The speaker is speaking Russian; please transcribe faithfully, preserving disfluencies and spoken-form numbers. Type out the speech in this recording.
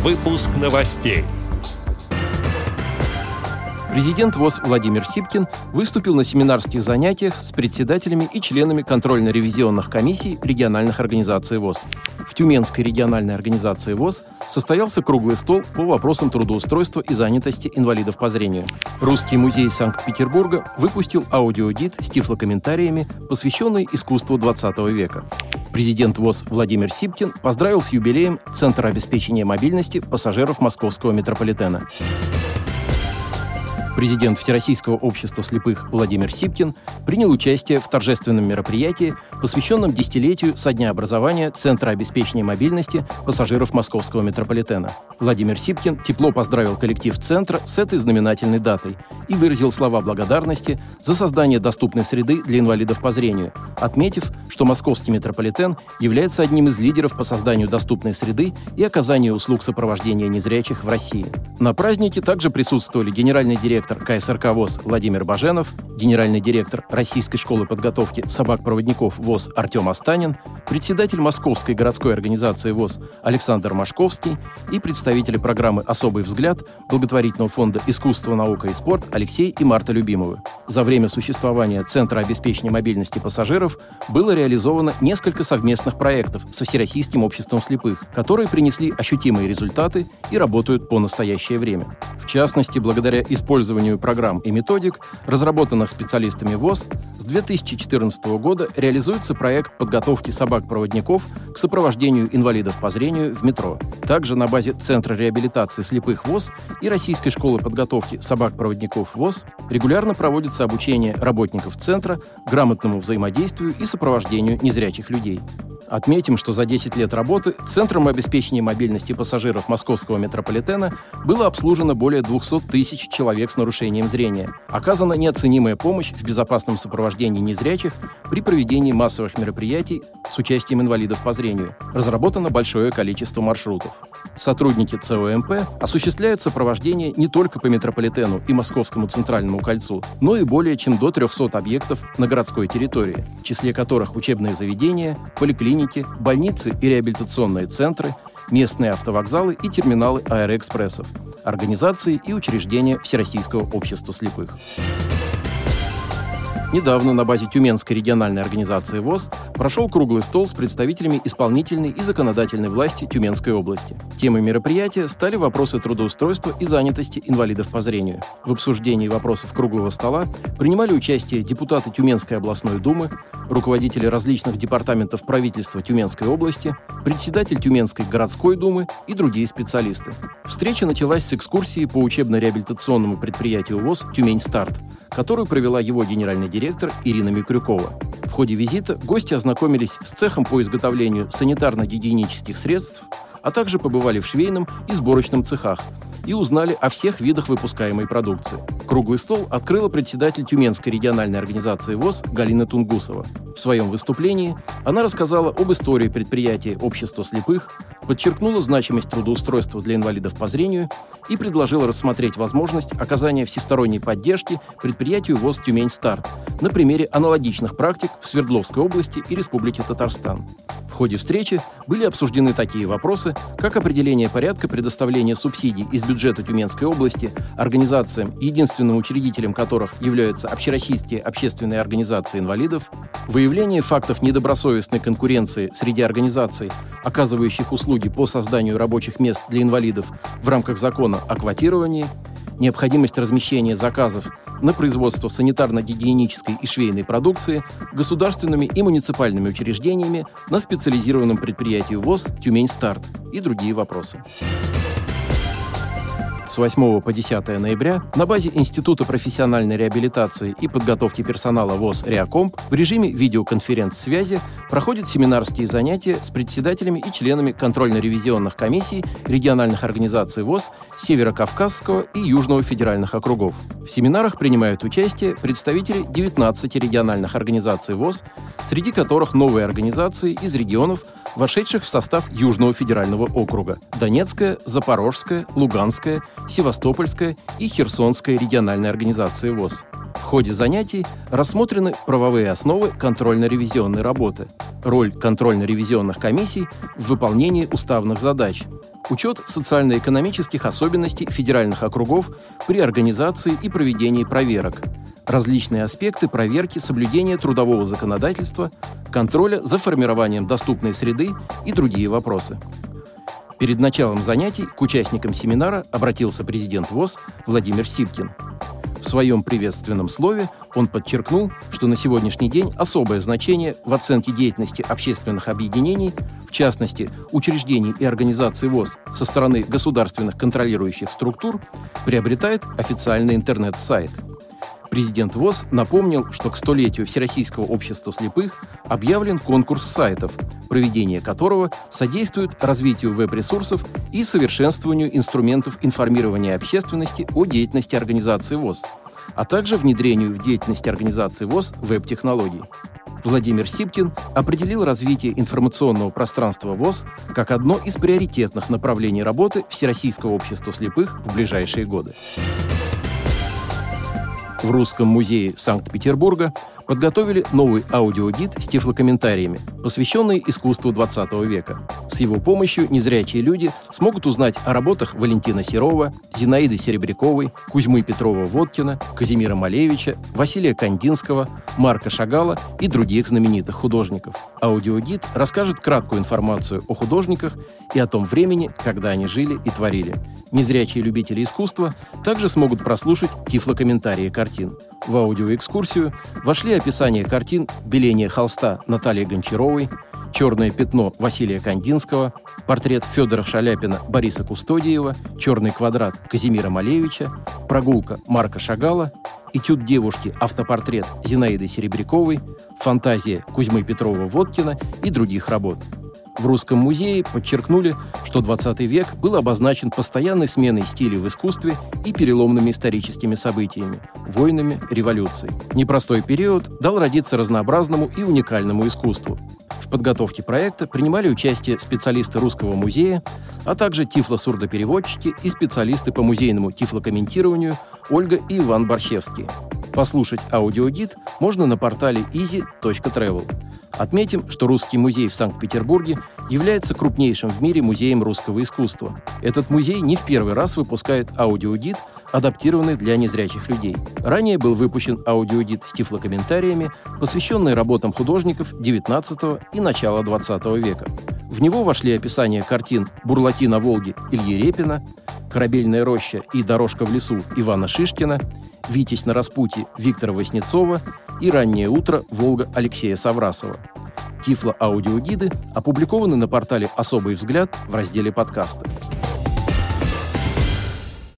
Выпуск новостей. Президент ВОС Владимир Сипкин выступил на семинарских занятиях с председателями и членами контрольно-ревизионных комиссий региональных организаций ВОС. В Тюменской региональной организации ВОС состоялся круглый стол по вопросам трудоустройства и занятости инвалидов по зрению. Русский музей Санкт-Петербурга выпустил аудиогид с тифлокомментариями, посвященный искусству двадцатого века. Президент ВОС Владимир Сипкин поздравил с юбилеем Центр обеспечения мобильности пассажиров московского метрополитена. Президент Всероссийского общества слепых Владимир Сипкин принял участие в торжественном мероприятии, посвященном десятилетию со дня образования Центра обеспечения мобильности пассажиров московского метрополитена. Владимир Сипкин тепло поздравил коллектив Центра с этой знаменательной датой и выразил слова благодарности за создание доступной среды для инвалидов по зрению, отметив, что московский метрополитен является одним из лидеров по созданию доступной среды и оказанию услуг сопровождения незрячих в России. На празднике также присутствовали генеральный директор ка эс эр ка ВОС Владимир Баженов, генеральный директор Российской школы подготовки собак-проводников ВОС Артем Астанин, председатель Московской городской организации ВОС Александр Машковский и представители программы «Особый взгляд» благотворительного фонда «Искусство, наука и спорт» Алексей и Марта Любимовы. За время существования Центра обеспечения мобильности пассажиров было реализовано несколько совместных проектов со Всероссийским обществом слепых, которые принесли ощутимые результаты и работают по настоящее время. В частности, благодаря использованию программ и методик, разработанных специалистами ВОС, с две тысячи четырнадцатого года реализуется проект подготовки собак-проводников к сопровождению инвалидов по зрению в метро. Также на базе Центра реабилитации слепых ВОС и Российской школы подготовки собак-проводников ВОС регулярно проводится обучение работников Центра грамотному взаимодействию и сопровождению незрячих людей. Отметим, что за десять лет работы Центром обеспечения мобильности пассажиров московского метрополитена было обслужено более двести тысяч человек с нарушением зрения. Оказана неоценимая помощь в безопасном сопровождении незрячих при проведении массовых мероприятий с участием инвалидов по зрению. Разработано большое количество маршрутов. Сотрудники цэ о эм пэ осуществляют сопровождение не только по метрополитену и Московскому центральному кольцу, но и более чем до трехсот объектов на городской территории, в числе которых учебные заведения, поликлиники, больницы и реабилитационные центры, местные автовокзалы и терминалы аэроэкспрессов, организации и учреждения Всероссийского общества слепых. Недавно на базе Тюменской региональной организации ВОС прошел круглый стол с представителями исполнительной и законодательной власти Тюменской области. Темой мероприятия стали вопросы трудоустройства и занятости инвалидов по зрению. В обсуждении вопросов круглого стола принимали участие депутаты Тюменской областной думы, руководители различных департаментов правительства Тюменской области, председатель Тюменской городской думы и другие специалисты. Встреча началась с экскурсии по учебно-реабилитационному предприятию ВОС «Тюмень-Старт», которую провела его генеральный директор Ирина Микрюкова. В ходе визита гости ознакомились с цехом по изготовлению санитарно-гигиенических средств, а также побывали в швейном и сборочном цехах и узнали о всех видах выпускаемой продукции. Круглый стол открыла председатель Тюменской региональной организации ВОС Галина Тунгусова. В своем выступлении она рассказала об истории предприятия общества слепых, подчеркнула значимость трудоустройства для инвалидов по зрению и предложила рассмотреть возможность оказания всесторонней поддержки предприятию ВОС «Тюмень-Старт» на примере аналогичных практик в Свердловской области и Республике Татарстан. В ходе встречи были обсуждены такие вопросы, как определение порядка предоставления субсидий из бюджета Тюменской области организациям, единственным учредителем которых являются общероссийские общественные организации инвалидов, выявление фактов недобросовестной конкуренции среди организаций, оказывающих услуги по созданию рабочих мест для инвалидов в рамках закона о квотировании, необходимость размещения заказов на производство санитарно-гигиенической и швейной продукции государственными и муниципальными учреждениями на специализированном предприятии ВОС «Тюмень-Старт» и другие вопросы. С восьмого по десятое ноября на базе Института профессиональной реабилитации и подготовки персонала ВОС «Реакомп» в режиме видеоконференц-связи проходят семинарские занятия с председателями и членами контрольно-ревизионных комиссий региональных организаций ВОС Северо-Кавказского и Южного федеральных округов. В семинарах принимают участие представители девятнадцати региональных организаций ВОС, среди которых новые организации из регионов, вошедших в состав Южного федерального округа – Донецкая, Запорожская, Луганская, Севастопольская и Херсонская региональные организации ВОС. В ходе занятий рассмотрены правовые основы контрольно-ревизионной работы, роль контрольно-ревизионных комиссий в выполнении уставных задач, Учет социально-экономических особенностей федеральных округов при организации и проведении проверок. Различные аспекты проверки соблюдения трудового законодательства, контроля за формированием доступной среды и другие вопросы. Перед началом занятий к участникам семинара обратился президент ВОС Владимир Сипкин. В своем приветственном слове он подчеркнул, что на сегодняшний день особое значение в оценке деятельности общественных объединений, в частности, учреждений и организаций ВОС со стороны государственных контролирующих структур, приобретает официальный интернет-сайт. Президент ВОС напомнил, что к столетию Всероссийского общества слепых объявлен конкурс сайтов, проведение которого содействует развитию веб-ресурсов и совершенствованию инструментов информирования общественности о деятельности организации ВОС, а также внедрению в деятельность организации ВОС веб-технологий. Владимир Сипкин определил развитие информационного пространства ВОС как одно из приоритетных направлений работы Всероссийского общества слепых в ближайшие годы. В Русском музее Санкт-Петербурга подготовили новый аудиогид с тифлокомментариями, посвященный искусству двадцатого века. С его помощью незрячие люди смогут узнать о работах Валентина Серова, Зинаиды Серебряковой, Кузьмы Петрова-Водкина, Казимира Малевича, Василия Кандинского, Марка Шагала и других знаменитых художников. Аудиогид расскажет краткую информацию о художниках и о том времени, когда они жили и творили. Незрячие любители искусства также смогут прослушать тифлокомментарии картин. В аудиоэкскурсию вошли описание картин «Беление холста» Натальи Гончаровой, «Черное пятно» Василия Кандинского, портрет Федора Шаляпина Бориса Кустодиева, «Черный квадрат» Казимира Малевича, «Прогулка» Марка Шагала, «Этюд девушки» автопортрет Зинаиды Серебряковой, «Фантазия» Кузьмы Петрова-Водкина и других работ. В Русском музее подчеркнули, что двадцатый век был обозначен постоянной сменой стилей в искусстве и переломными историческими событиями – войнами, революцией. Непростой период дал родиться разнообразному и уникальному искусству. В подготовке проекта принимали участие специалисты Русского музея, а также тифло-сурдопереводчики и специалисты по музейному тифлокомментированию Ольга и Иван Борщевские. Послушать аудиогид можно на портале изи точка трэвел. Отметим, что Русский музей в Санкт-Петербурге является крупнейшим в мире музеем русского искусства. Этот музей не в первый раз выпускает аудиогид, адаптированный для незрячих людей. Ранее был выпущен аудиогид с тифлокомментариями, посвященный работам художников девятнадцатого и начала двадцатого века. В него вошли описания картин «Бурлаки на Волге» Ильи Репина, «Корабельная роща» и «Дорожка в лесу» Ивана Шишкина, «Витязь на распутье» Виктора Васнецова и «Раннее утро. Волга» Алексея Саврасова. Тифло-аудиогиды опубликованы на портале «Особый взгляд» в разделе «Подкасты».